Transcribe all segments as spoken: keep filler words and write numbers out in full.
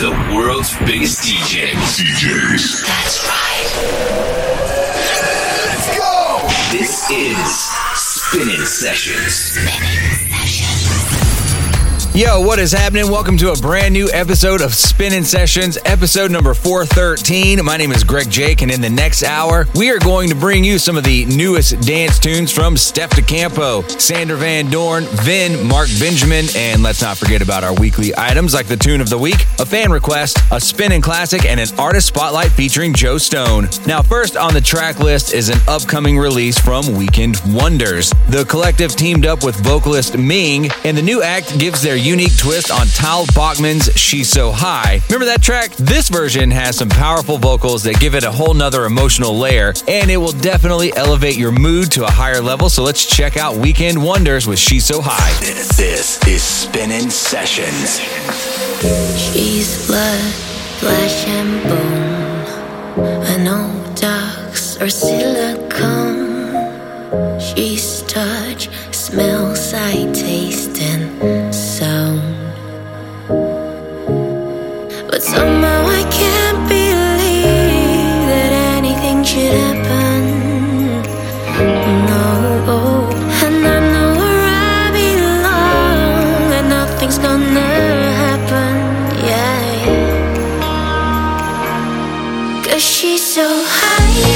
the world's biggest D Js. D Js. That's right. Let's go! This is Spinning Sessions. Spinning Sessions. Yo, what is happening? Welcome to a brand new episode of Spinning Sessions, episode number four thirteen. My name is Greg Jake, and in the next hour, we are going to bring you some of the newest dance tunes from Steph DeCampo, Sander Van Doorn, Vin, Mark Benjamin, and let's not forget about our weekly items like the tune of the week, a fan request, a spinning classic, and an artist spotlight featuring Joe Stone. Now, first on the track list is an upcoming release from Weekend Wonders. The collective teamed up with vocalist Ming, and the new act gives their unique twist on Tal Bachman's She's So High. Remember that track? This version has some powerful vocals that give it a whole nother emotional layer, and it will definitely elevate your mood to a higher level, so let's check out Weekend Wonders with She's So High. This is Spinning Sessions. She's blood, flesh and bone. I know ducks are silicone. She's touch, smell, sight, taste, and sound. But somehow I can't believe that anything should happen. No, and I know where I belong, and nothing's gonna happen, yeah. Cause she's so high.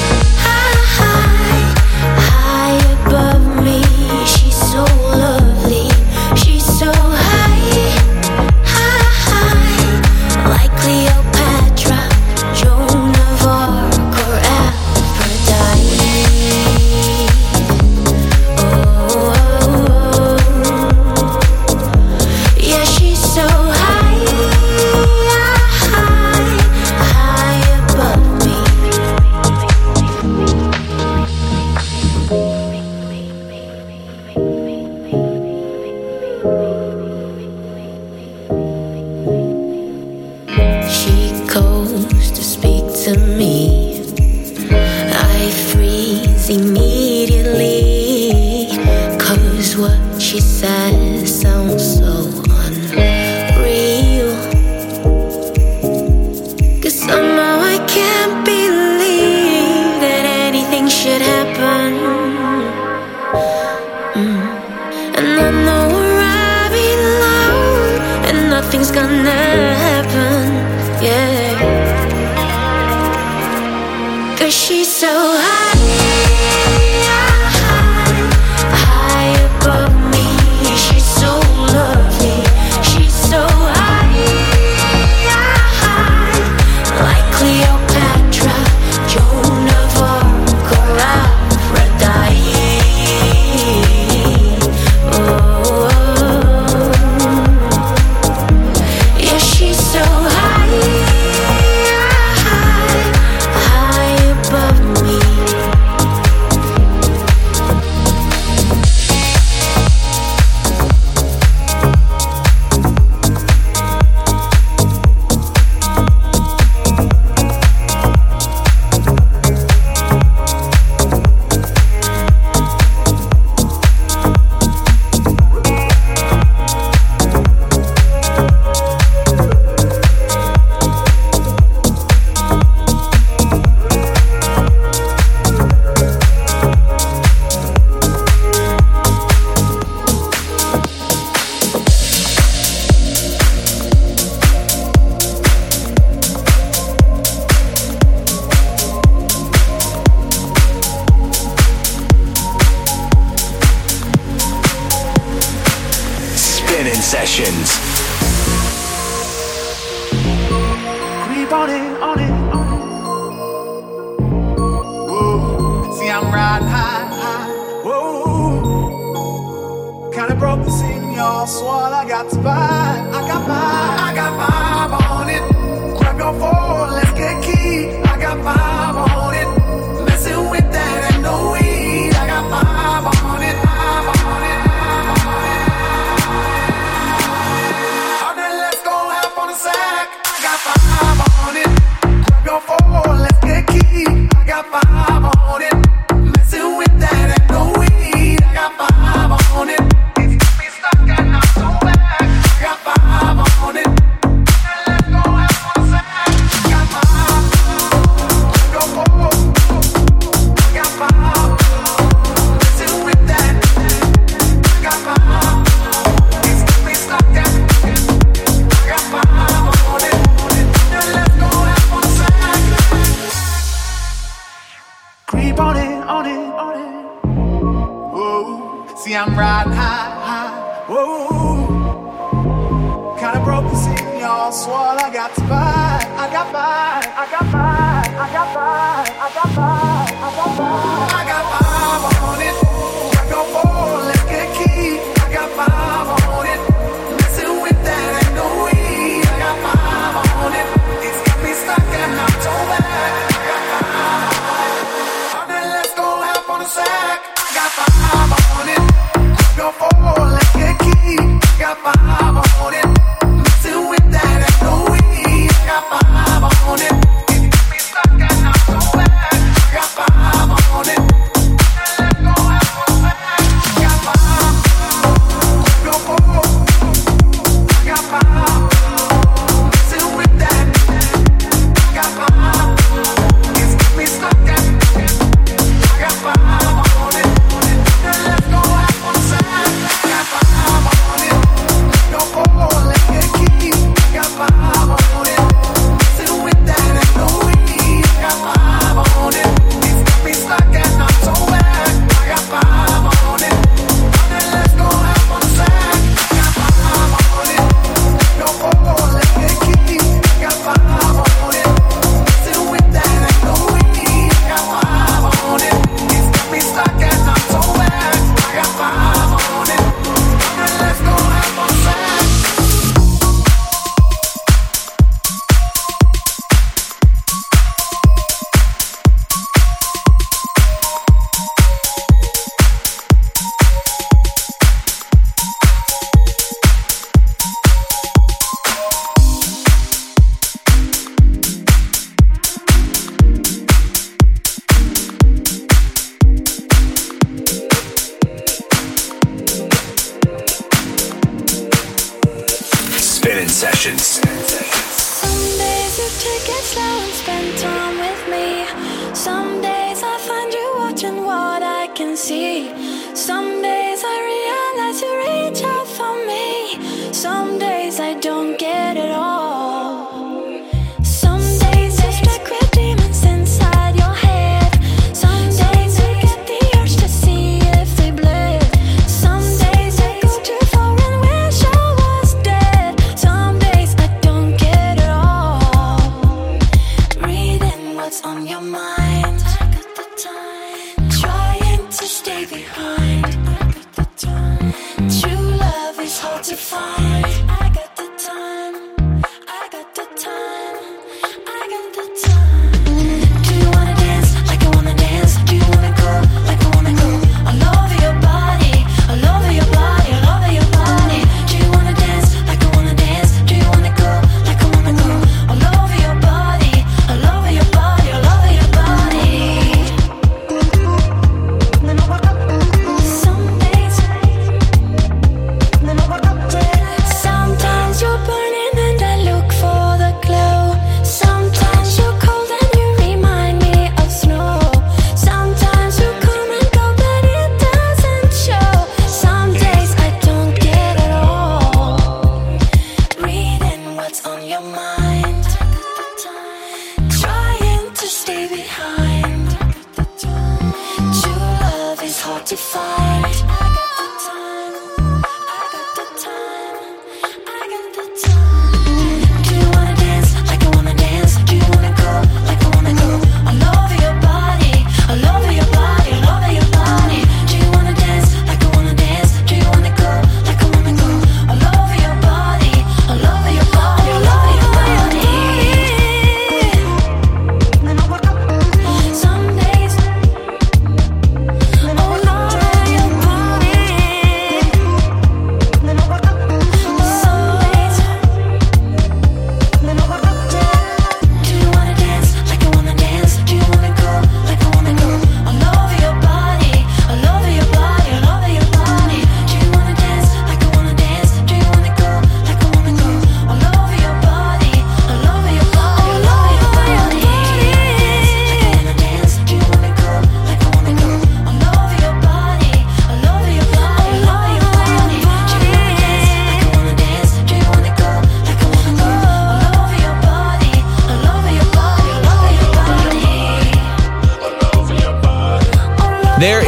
Sessions. Creep on it, on it, on it. Whoa, see I'm riding high, high. Whoa, kinda broke the scene, y'all. Swore I got spy. I got vibe, I got vibe on it. Grab your phone, let's get key. I got vibe on it. Messing with that ain't no weed. I got vibe on it, vibe on it. Go forward, let's get key. I got vibe on it. Messing with that ain't no weed. I got vibe on it. It's got me stuck and I'm so bad. I got vibe. See, I'm riding high, high, whoa. Kinda broke the scene, y'all. Swore I got to buy. I got by, I got by, I got by, I got by, I got by. I got five on it. Drop your four, let's get key. I got five on it. Messing with that ain't no weed. I got five on it. It's got me stuck and I'm so bad. I got five on it. All right, let's go half on the sack. I got five on it. Drop your four, let's get key. I got five on it. Messing with that ain't no weed. I got five on it. It's got me stuck and I'm so bad. I got five on it. Let's go half on the sack. I got five. Drop your four. I got five. Messing with that. I got five. It's got me stuck and I got five on it. Let's go half on the sack. I got five on it. Your four, let's get key. I got five on it. Messing with that ain't no weed. I got five on it. It's got me stuck and I'm so bad. I got five on it. Let's go half on the sack. I got five on it. Your four, let's get key. I got five on it. Messing with that ain't no weed. I got five on it. It's got me stuck and I'm so bad. I got five on it. Let's go half on the sack. Spinning Sessions. Some days you take it slow and spend time with me. Some days I find you watching what I can see. Some days I realize you reach out for me. Some days I don't get it all. Some days you're stuck with demons inside your head. Some days you get the urge to see if they bled. Some days I go too far and wish I was dead. Some days I don't get it all. Reading what's on your mind. I got the time. Trying to stay behind. I got the time. True love is hard to find. I got the time. I got the time. I got the time. Do you wanna dance like I wanna dance? Do you wanna go like I wanna go? All over your body, all over your body, all over your body. Do you wanna dance like I wanna dance? Do you wanna go like I wanna go? All over your body, all over your body, all over your body. Some days, sometimes you're burning and I look for the glow. Sometimes you're cold and you remind me of snow. Sometimes you come and go but it doesn't show. Some days I don't get it all. Reading what's on your mind. Trying to stay behind. True love is hard to find. I got the time. I got the time. I got the time. Do you wanna dance like I wanna dance? Do you wanna go like I wanna go? All over your body, all over your body, all over your body. Do you wanna dance like I wanna dance? Do you wanna go like I wanna go? All over your body, all over your body, all over your body. Some days, all over your body.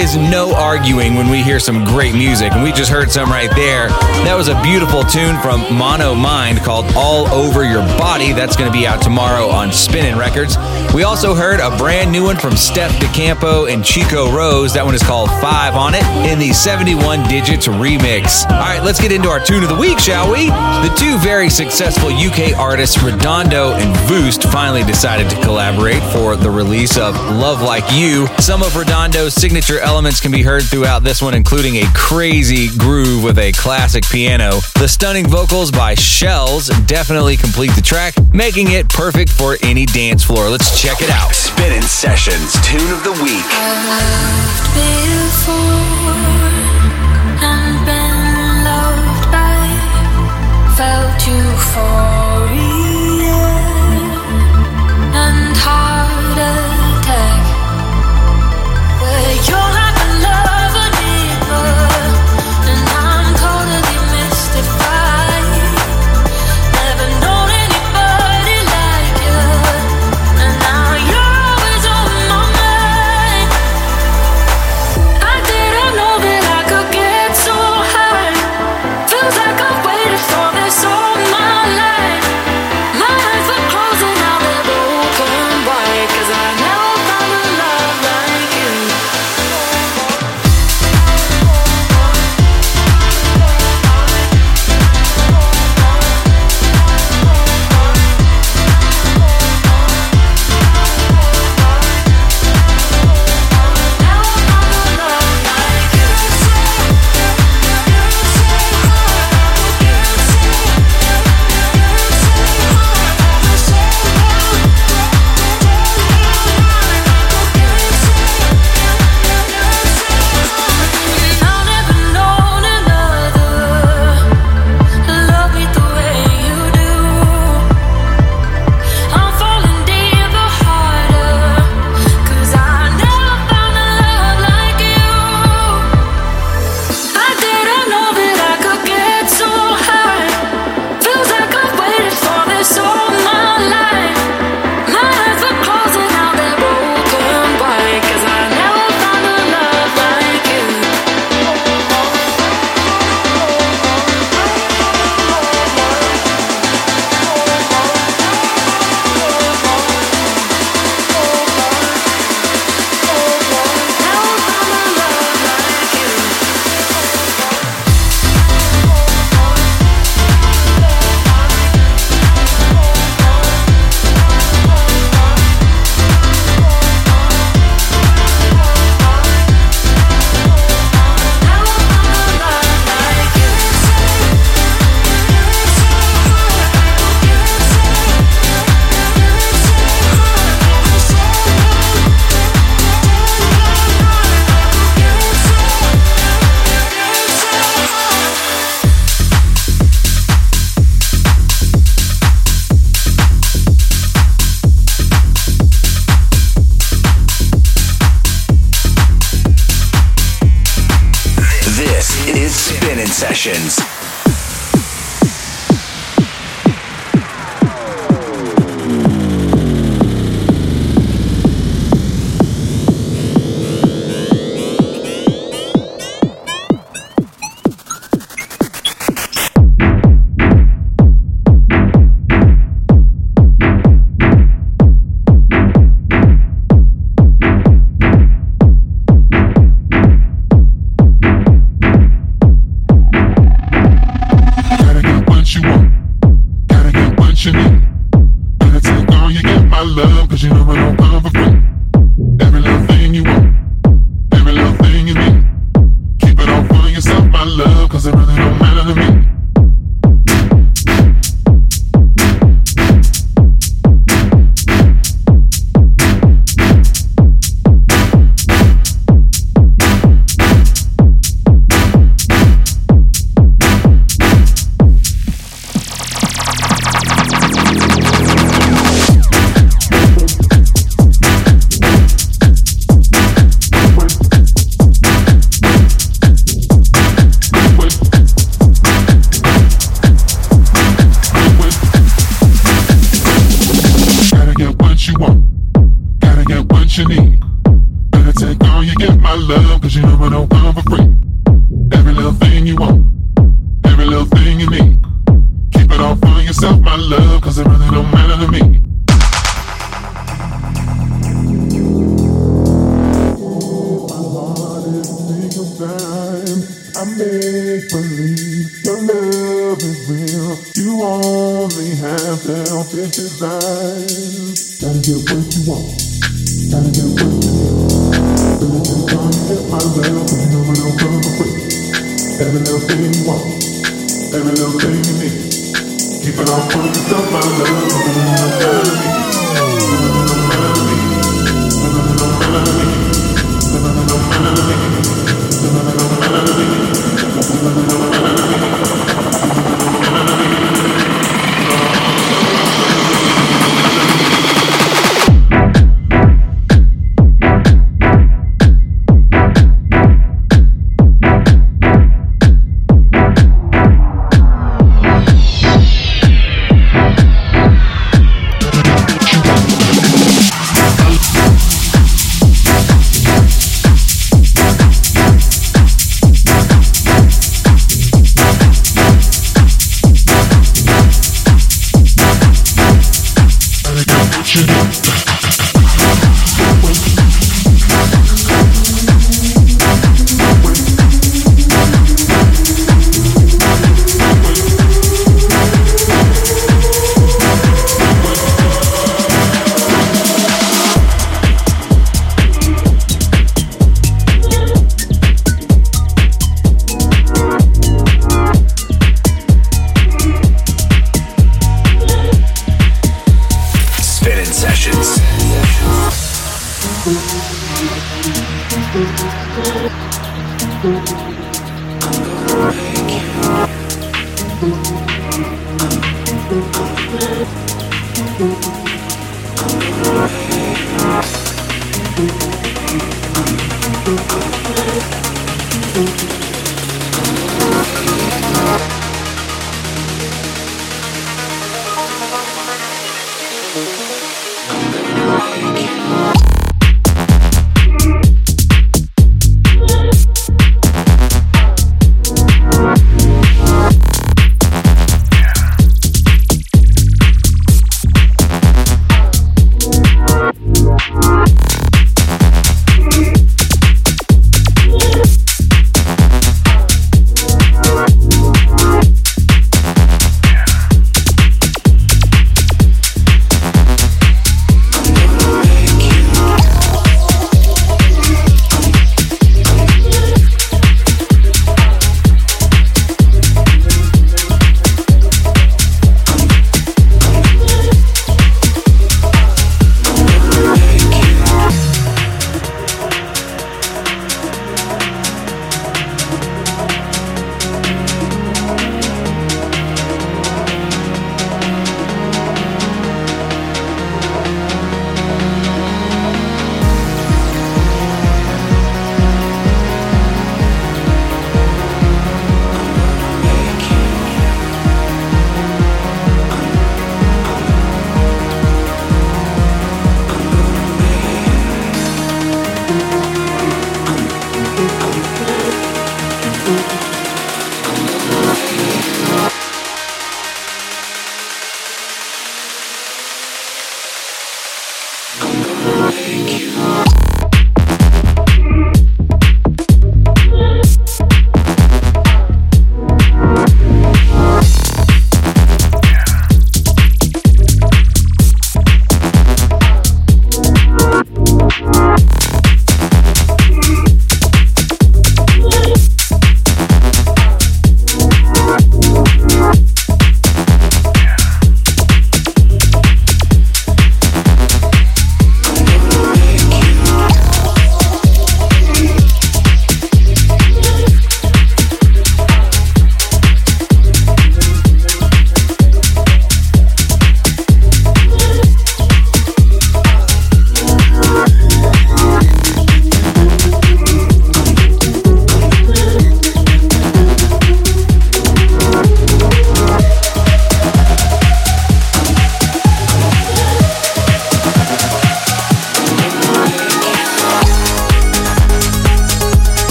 is no arguing when we hear some great music, and we just heard some right there. That was a beautiful tune from Mono Mind called All Over Your Body. That's going to be out tomorrow on Spinnin' Records. We also heard a brand new one from Steph DeCampo and Chico Rose. That one is called Five on It in the seventy-one Digits remix. All right, let's get into our tune of the week, shall we? The two very successful U K artists, Redondo and Voost, finally decided to collaborate for the release of Love Like You. Some of Redondo's signature elements can be heard throughout this one, including a crazy groove with a classic piano. The stunning vocals by Shells definitely complete the track, making it perfect for any dance floor. Let's check it out. Spinnin' Sessions Tune of the Week. I've loved before and been loved by, felt euphoria and heart attack. But you're like a love enigma, and I'm totally mystified. Never known anybody like you, and now you're always on my mind. I didn't know that I could get so high. Feels like I've waited for this all my life. My eyes are closing, now they're broken wide, 'cause I never found a love like you. I've never known another love me the way you do. I'm falling deeper, harder, 'cause I never found a love like you. I didn't know that I could get so high. Feels like I've waited for this all my life. My eyes are closing, now they're broken wide, 'cause I never found a love like you. This is Spinnin' Sessions. Gotta get what you want, gotta get what you need. Better take all you get, my love, 'cause you know I don't come for free. Every little thing you want, every little thing you need. Keep it all for yourself, my love, 'cause it really don't matter to me. Wait. come for free. Every little thing you want, every little thing you need. Keep it all for yourself, my love, cause it really don't matter to me. I make believe your love is real. You only have selfish desires. Gotta get what you want, gotta get what you need. Really just trying to get my love, cause you know I don't come for free. Every little thing you want, every little thing you need. Keep it all for yourself, my love, cause it really don't matter to me. It really don't matter to me. It really don't matter to me. It really don't matter to me. It really don't matter to me.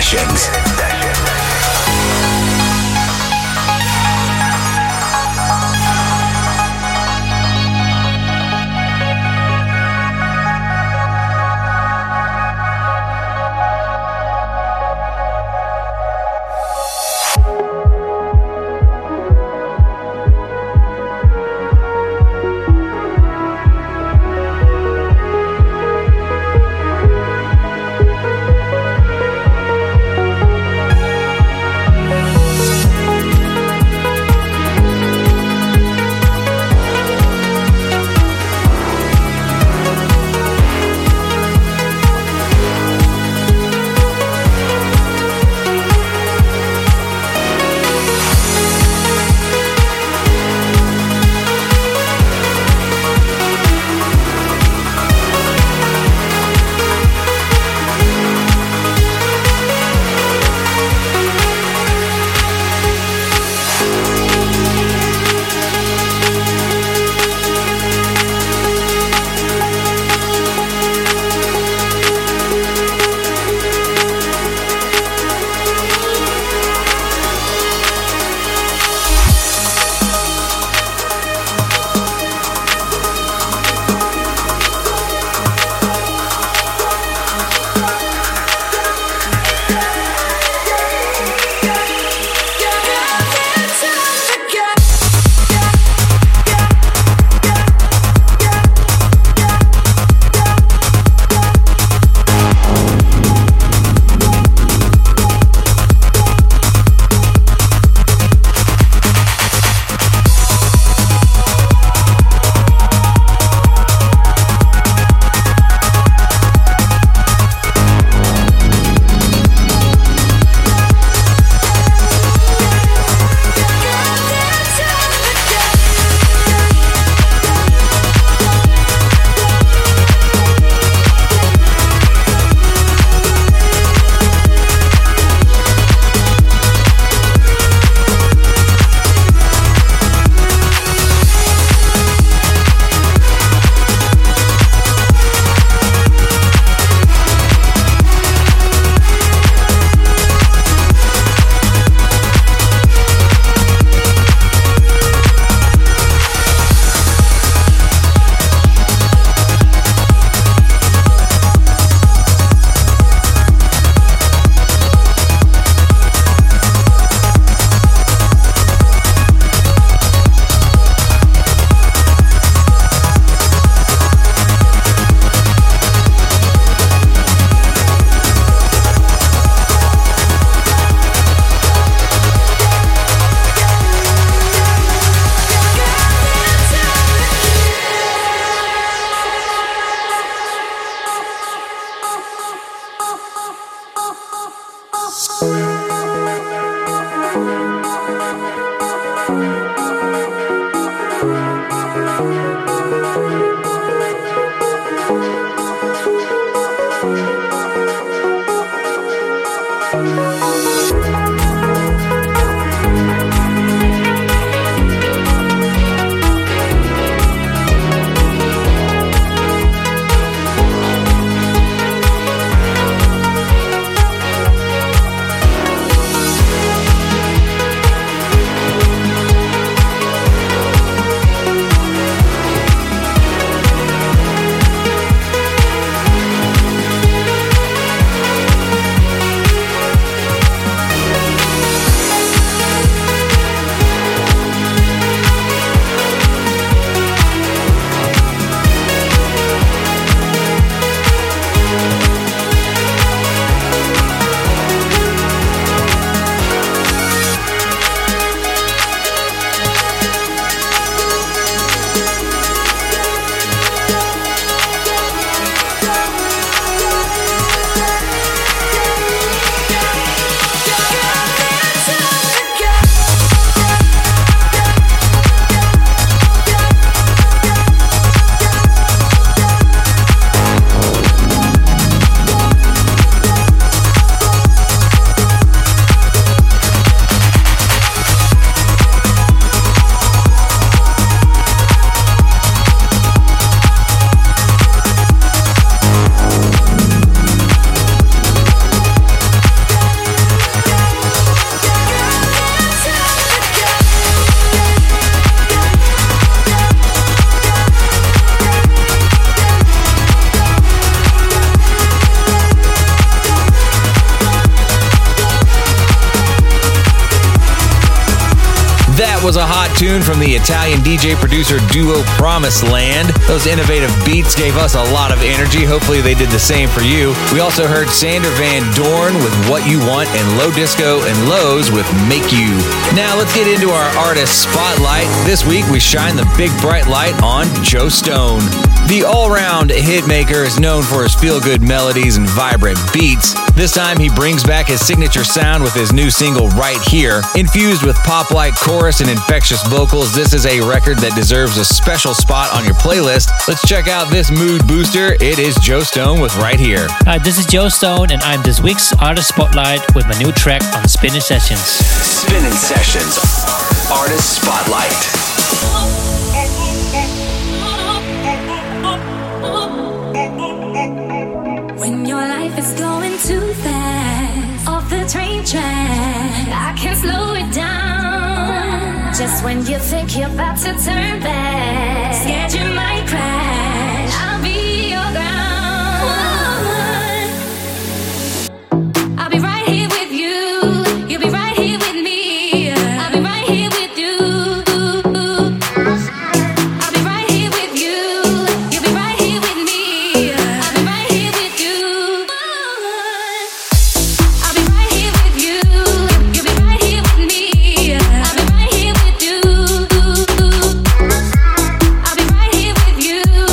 Sessions. was a hot tune from the Italian D J producer duo Promised Land. Those innovative beats gave us a lot of energy. Hopefully they did the same for you. We also heard Sander Van Doorn with What You Want and Low Disco and Lows with Make You. Now let's get into our artist spotlight. This week we shine the big bright light on Joe Stone. The all-round hitmaker is known for his feel-good melodies and vibrant beats. This time he brings back his signature sound with his new single Right Here. Infused with pop-like chorus and infectious vocals, this is a record that deserves a special spot on your playlist. Let's check out this mood booster. It is Joe Stone with Right Here. Hi, this is Joe Stone, and I'm this week's Artist Spotlight with my new track on Spinnin' Sessions. Spinnin' Sessions, Artist Spotlight. When your life is going too fast, off the train track, I can't slow it down. Just when you think you're about to turn back, scared you might crash, I'll be your ground. I'll be right here with you, you'll be right here with me. I'll be right here with you. I'll be right here with you, you'll be right here with me. I'll be right here with you. I'll be right here with you, you'll be right here with me. I'll be right here with you. I'll be right here with you.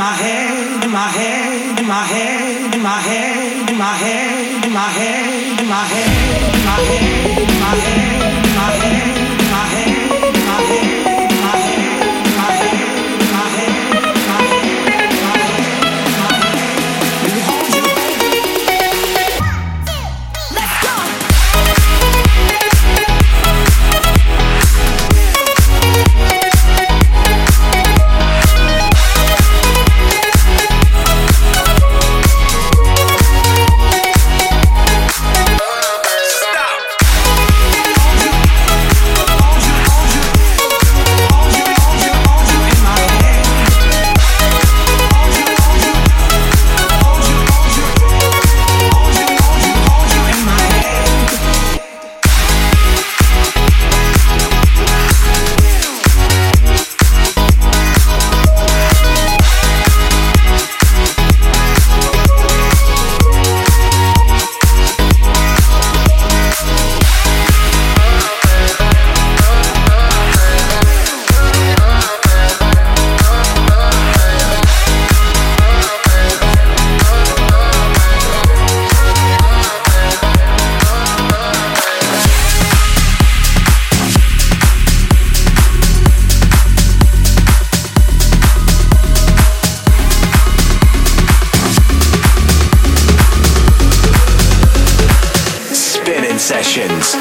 my head, in my head, in my head, in my head, in my head, in my head, in my head, in my head, in my head, in my head, in my head, in my head, in my head, in my head, in my head, in my head, in my head, in my head. Let me hold you, baby. Let's go. Sessions.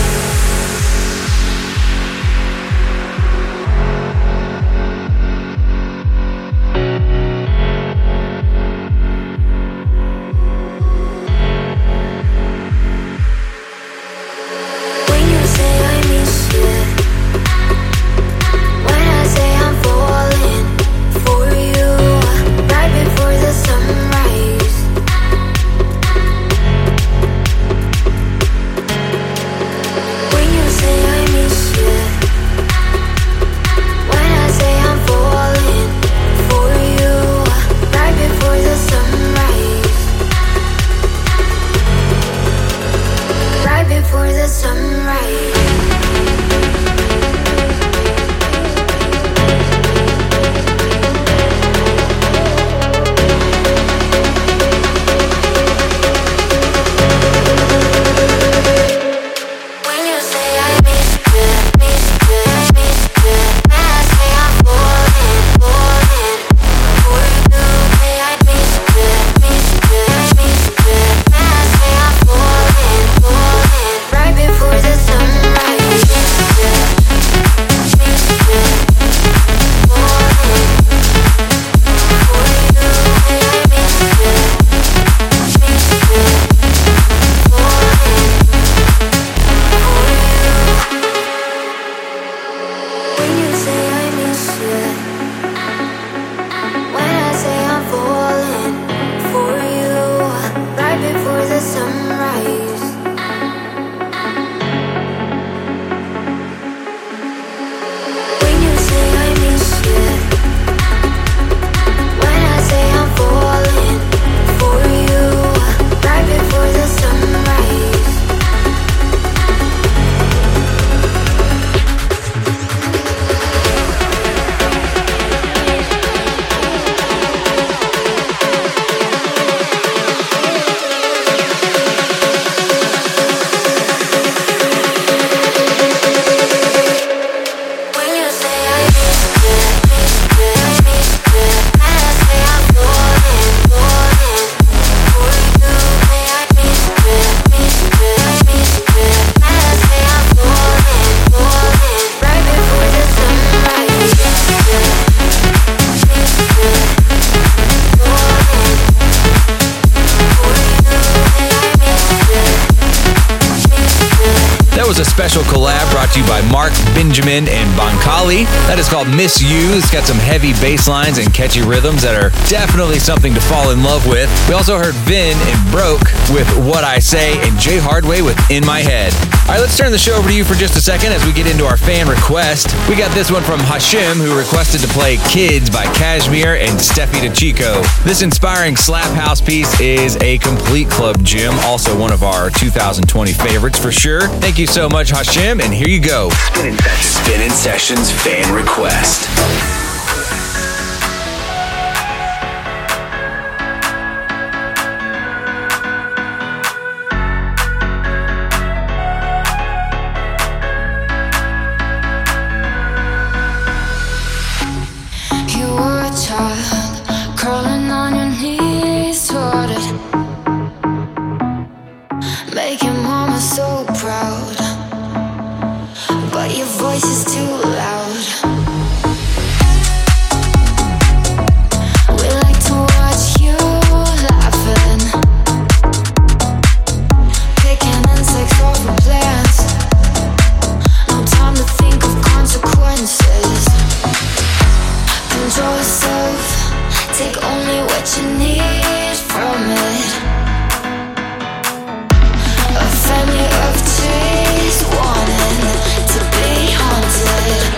A special collab brought to you by Mark Benjamin and Bonkali. That is called Miss You. It's got some heavy bass lines and catchy rhythms that are definitely something to fall in love with. We also heard Vin and Broke with What I Say and Jay Hardway with In My Head. All right, let's turn the show over to you for just a second as we get into our fan request. We got this one from Hashim, who requested to play Kids by Kashmir and Steffi DeChico. This inspiring slap house piece is a complete club gem, also one of our two thousand twenty favorites for sure. Thank you so much, Hashim, and here you go. Spinning Sessions, Spinning Sessions fan request. Control yourself, take only what you need from it. A family of trees wanting to be haunted.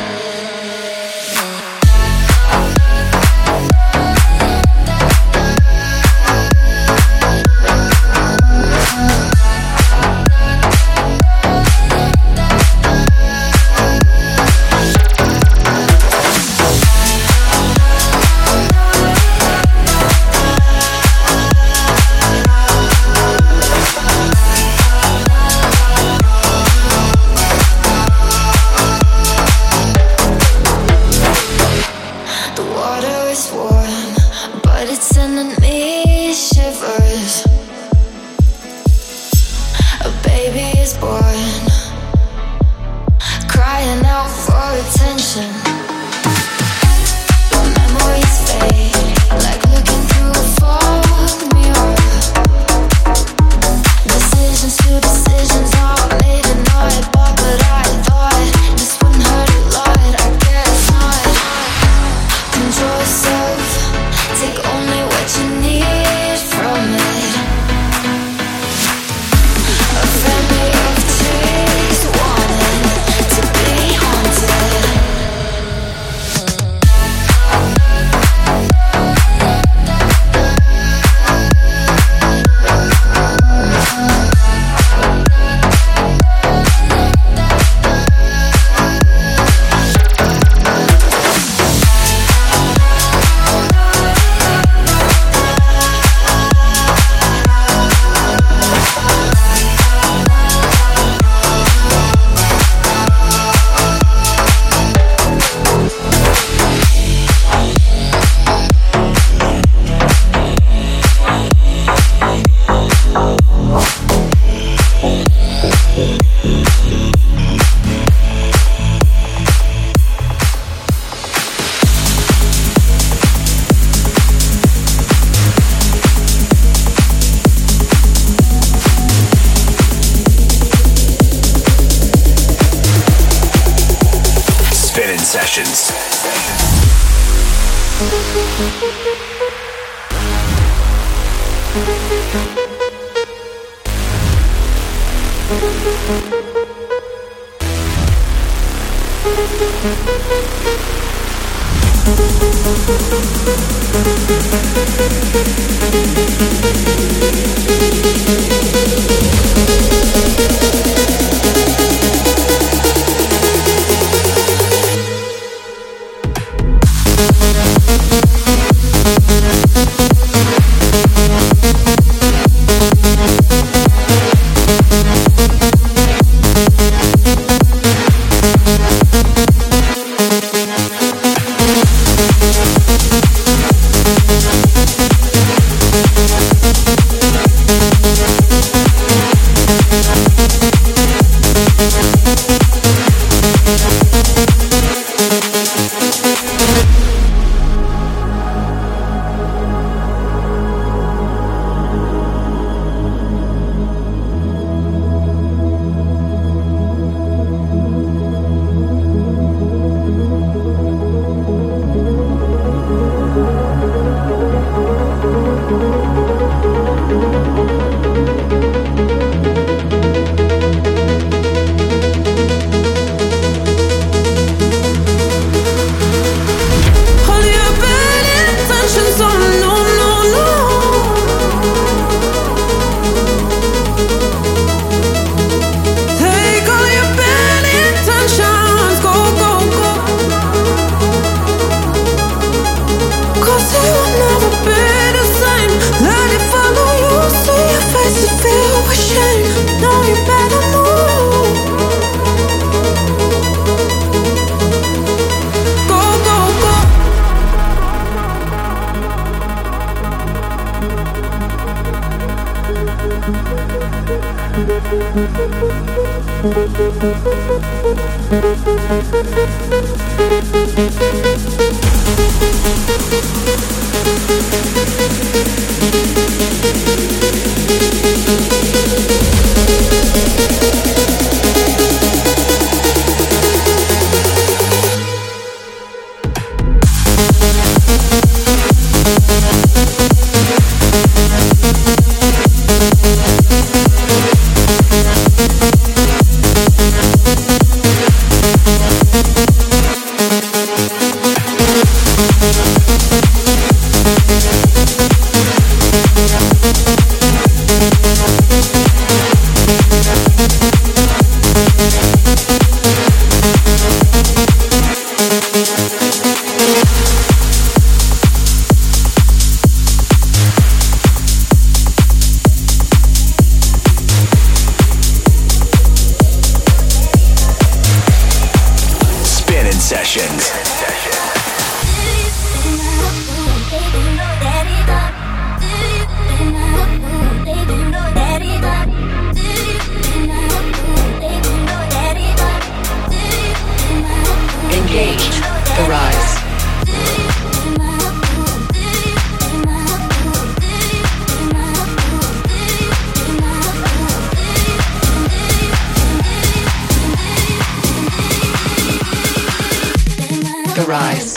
The Rise.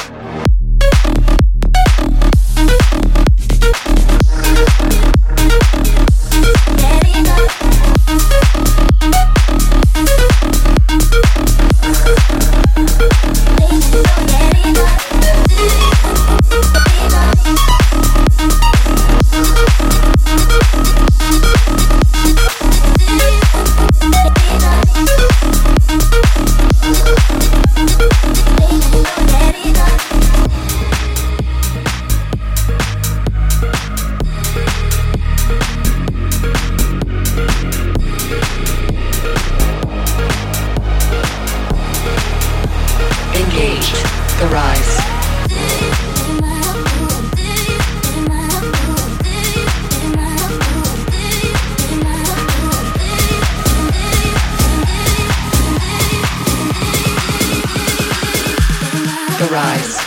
The Rise.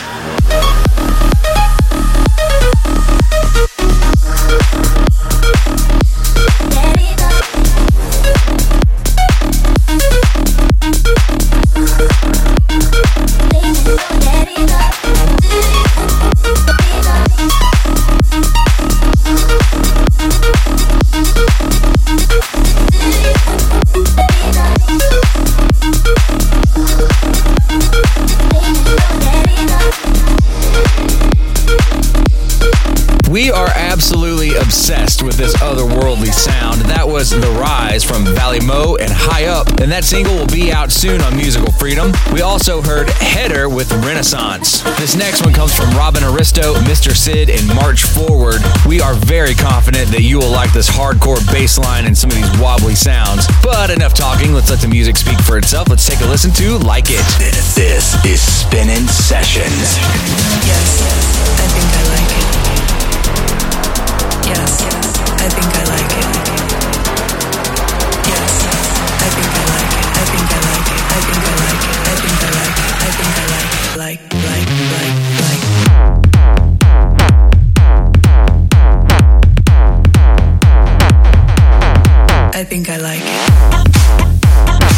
We are absolutely obsessed with this otherworldly sound. That was The Rise from Valley Mo and High Up, and that single will be out soon on Musical Freedom. We also heard Header with Renaissance. This next one comes from Robin Aristo, Mister Sid, and March Forward. We are very confident that you will like this hardcore bass line and some of these wobbly sounds. But enough talking, let's let the music speak for itself. Let's take a listen to Like It. This is Spinnin' Sessions. Yes, I think I like it. Yes, I think I like it. Yes, I think I like it. I think I like it. I think I like it. I think I like it. I think I like it. Like, like, like, like. I think I like it.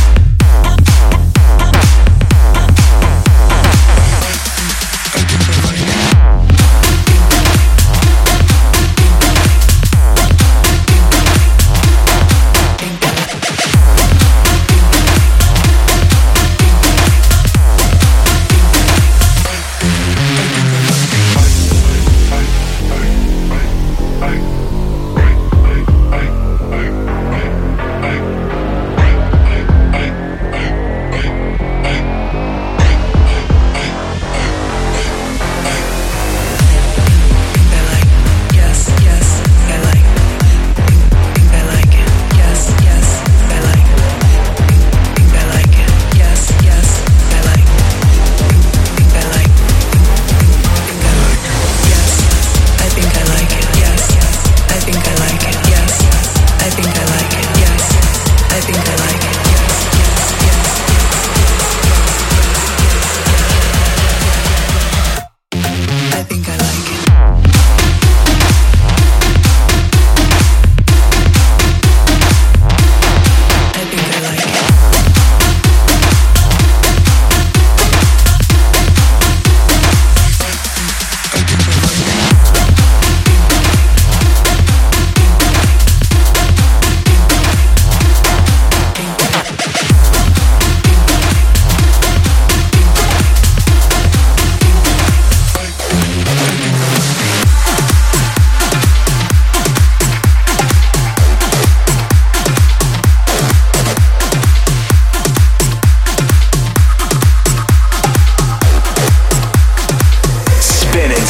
I think I like it.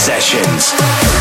Sessions.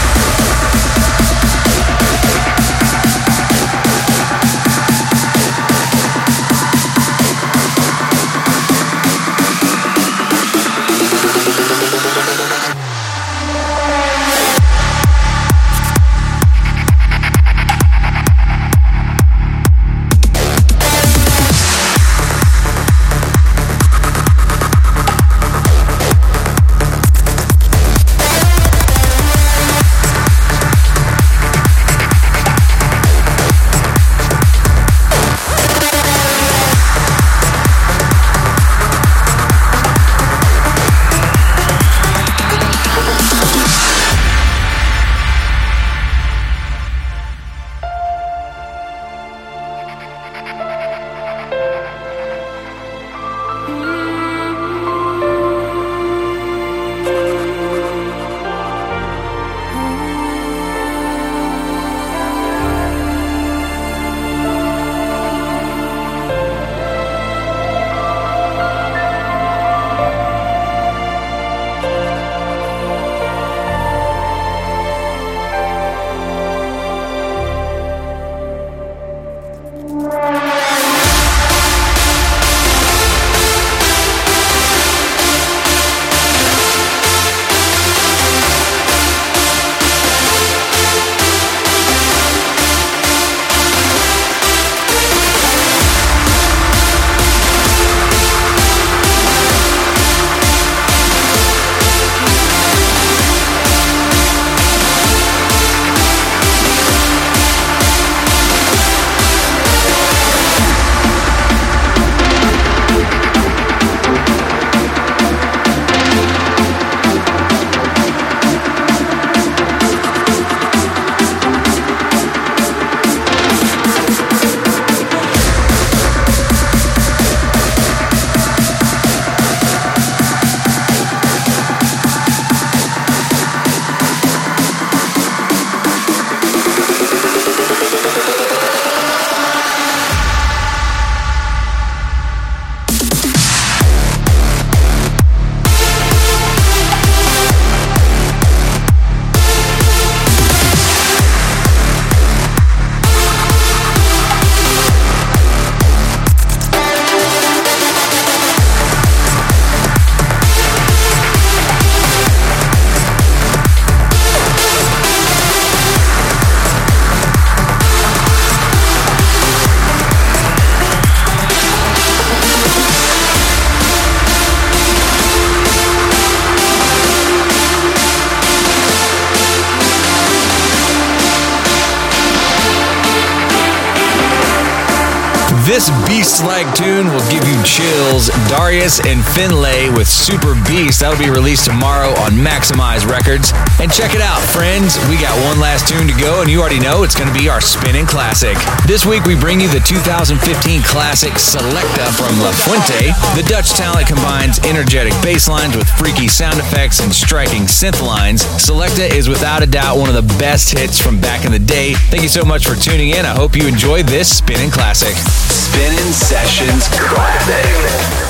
This beast-like tune will give you chills. Darius and Finlay with Super Beast. That'll be released tomorrow on Maximize Records. And check it out, friends. We got one last tune to go, and you already know it's going to be our spinning classic. This week, we bring you the two thousand fifteen classic Selecta from La Fuente. The Dutch talent combines energetic bass lines with freaky sound effects and striking synth lines. Selecta is without a doubt one of the best hits from back in the day. Thank you so much for tuning in. I hope you enjoyed this spinning classic. Spinning Sessions Classic.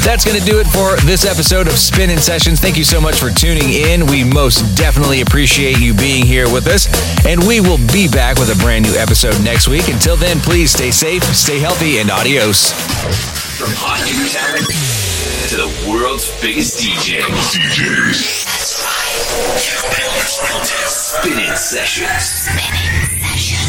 That's going to do it for this episode of Spinning Sessions. Thank you so much for tuning in. We most definitely appreciate you being here with us. And we will be back with a brand new episode next week. Until then, please stay safe, stay healthy, and adios. From hot new talent to the world's biggest D J. D Js. That's right. You've been listening to Spinning Sessions. Spinning Sessions.